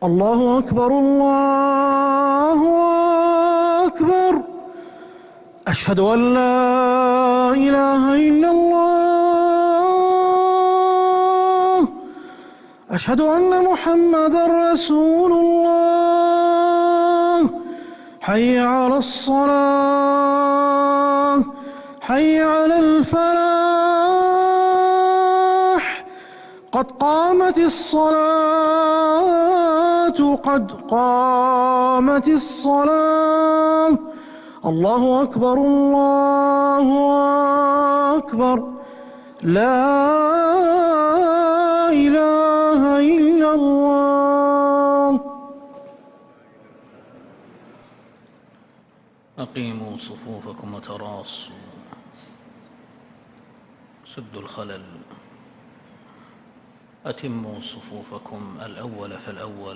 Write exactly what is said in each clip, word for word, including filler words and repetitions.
الله أكبر الله أكبر. أشهد أن لا إله إلا الله. أشهد أن محمدًا رسول الله. حي على الصلاة، حي على الفلاح. قد قامت الصلاة، قد قامت الصلاة. الله أكبر الله أكبر. لا إله إلا الله. أقيموا صفوفكم وتراصوا، سدوا الخلل، أتموا صفوفكم الأول فالأول.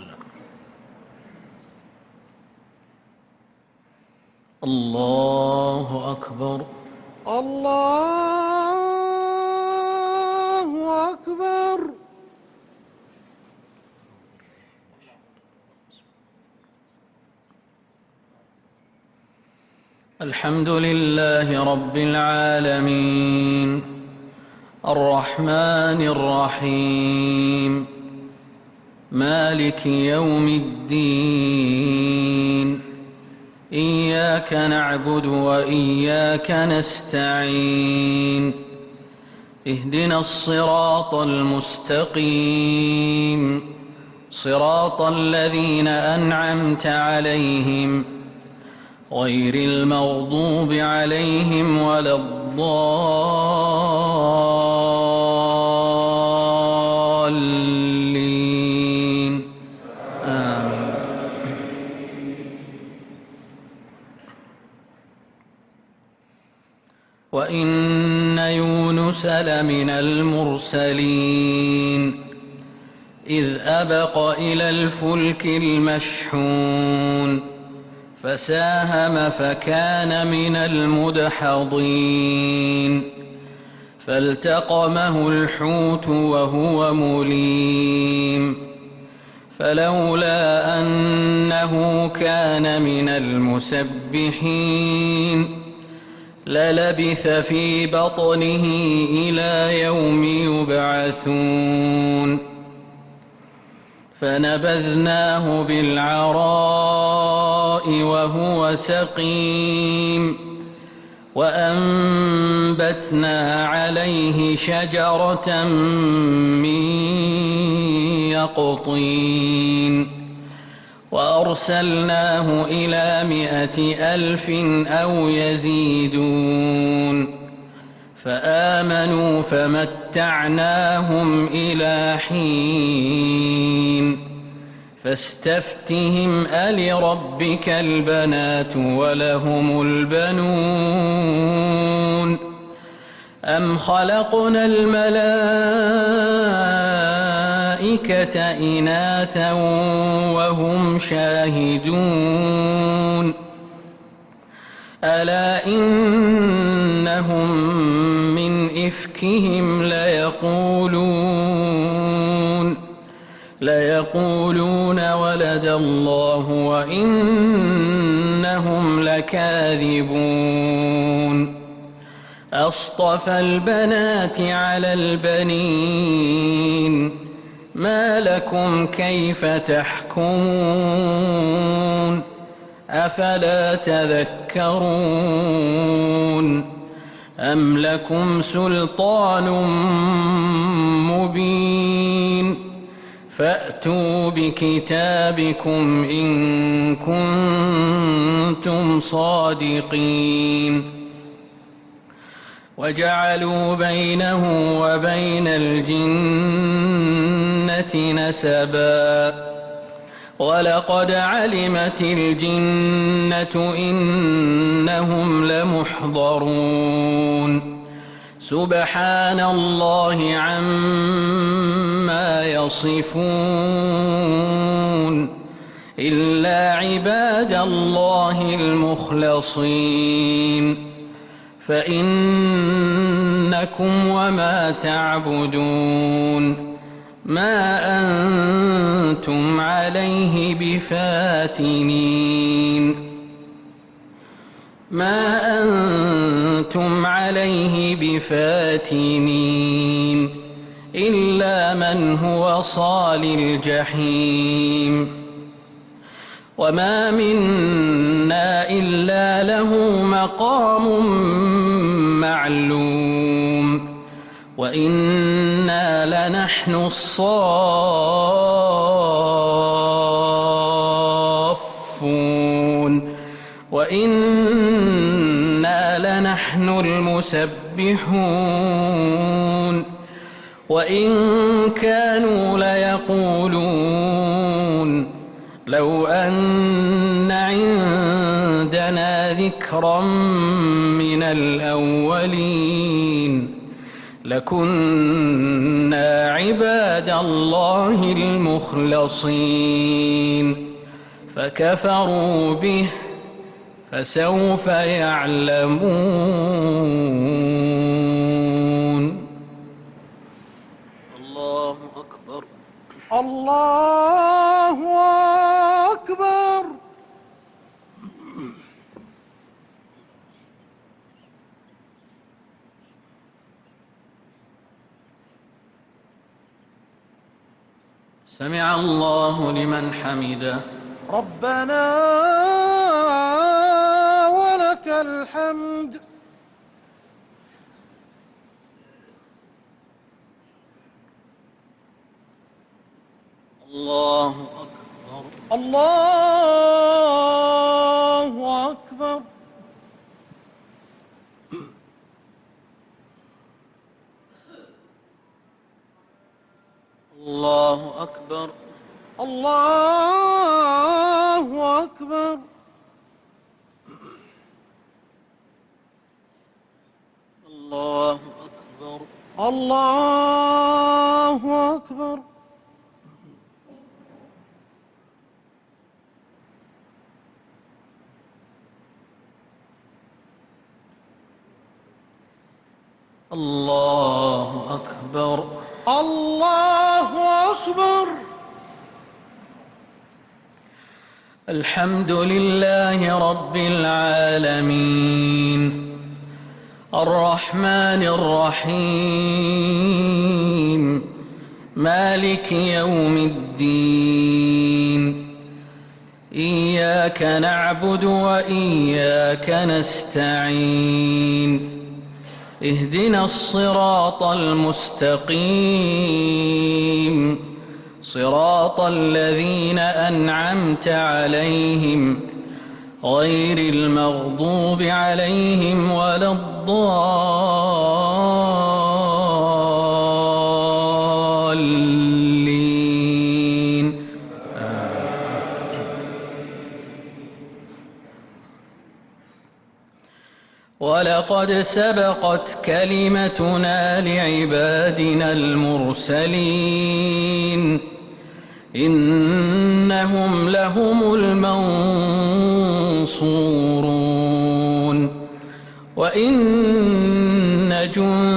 الله أكبر الله أكبر. الحمد لله رب العالمين، الرحمن الرحيم، مالك يوم الدين. إياك نعبد وإياك نستعين. اهدنا الصراط المستقيم، صراط الذين أنعمت عليهم غير المغضوب عليهم ولا الضالين. آمين. وإن يونس لمن المرسلين إذ أبق إلى الفلك المشحون فساهم فكان من المدحضين فالتقمه الحوت وهو مليم فلولا أنه كان من المسبحين للبث في بطنه إلى يوم يبعثون فنبذناه بالعراء وهو سقيم وأنبتنا عليه شجرة من يقطين وأرسلناه إلى مائة ألف أو يزيدون فآمنوا فمتعناهم إلى حين فاستفتهم ألربك البنات ولهم البنون أم خلقنا الملائكة إناثا وهم شاهدون ألا إنهم من إفكهم ليقولون ليقولون ولد الله وإنهم لكاذبون أصطفى البنات على البنين ما لكم كيف تحكمون أفلا تذكرون أم لكم سلطان مبين فأتوا بكتابكم إن كنتم صادقين وجعلوا بينه وبين الجنة نسبا ولقد علمت الجنة إنهم لمحضرون سبحان الله عما يصفون إلا عباد الله المخلصين فإنكم وما تعبدون ما أنتم أنتم عليه بفاتنين ما أنتم عليه بفاتنين إلا من هو صال الجحيم وما منا إلا له مقام معلوم وإنا لنحن الصافون وإنا لنحن المسبحون وإن كانوا ليقولون لو أن عندنا ذكرا من الأولين لكنا عباد الله المخلصين فكفروا به فسوف يعلمون. الله أكبر. الله أكبر. سمع الله لمن حمده. ربنا ولك الحمد. الله أكبر. الله أكبر. الله أكبر. الله أكبر. الله أكبر. الله أكبر. الله أكبر. الله أكبر. الحمد لله رب العالمين الرحمن الرحيم مالك يوم الدين إياك نعبد وإياك نستعين اهدنا الصراط المستقيم صراط الذين أنعمت عليهم غير المغضوب عليهم ولا الضالين. ولقد سبقت كلمتنا لعبادنا المرسلين إنهم لهم المنصورون وإن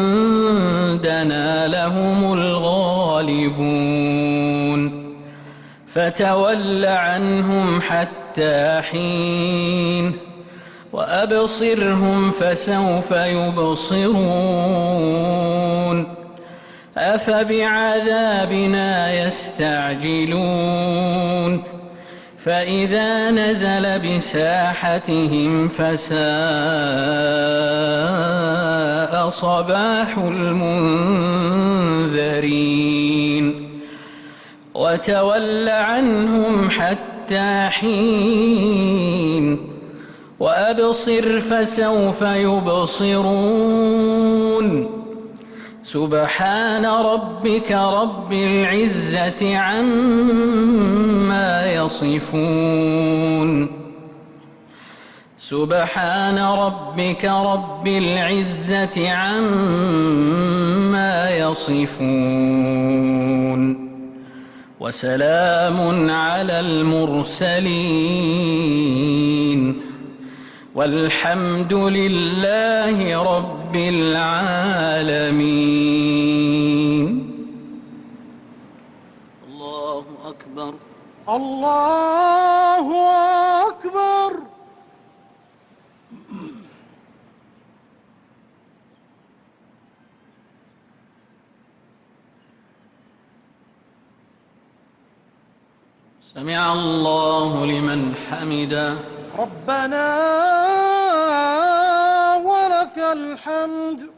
جندنا لهم الغالبون فتول عنهم حتى حين وأبصرهم فسوف يبصرون أفبعذابنا يستعجلون فإذا نزل بساحتهم فساء صباح المنذرين وتول عنهم حتى حين وأبصر فسوف يبصرون سبحان ربك رب العزة عما يصفون سبحان ربك رب العزة عما يصفون وسلام على المرسلين والحمد لله رب العالمين. الله أكبر. أكبر. الله أكبر. سمع الله لمن حمده. ربنا ولك الحمد.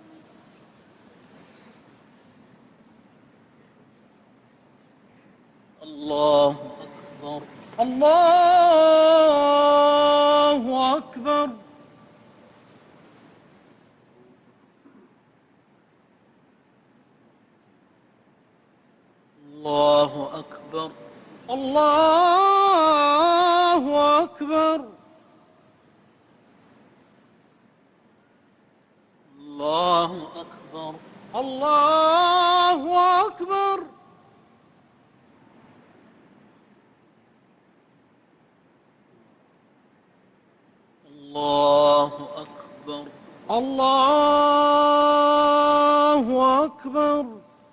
الله أكبر. الله أكبر. الله أكبر. الله أكبر. الله أكبر. الله أكبر. الله أكبر. الله أكبر.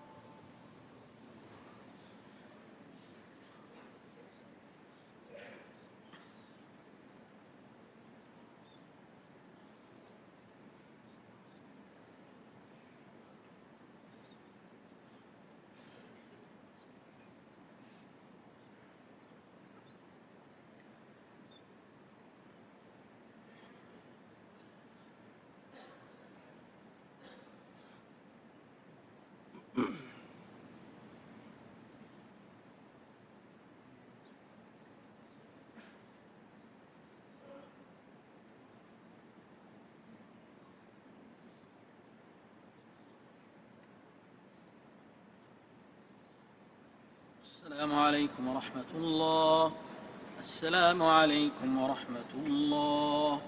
السلام عليكم ورحمة الله. السلام عليكم ورحمة الله.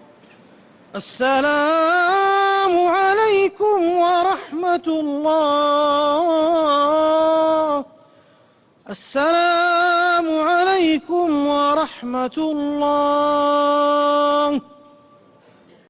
السلام عليكم ورحمة الله. السلام عليكم ورحمة الله.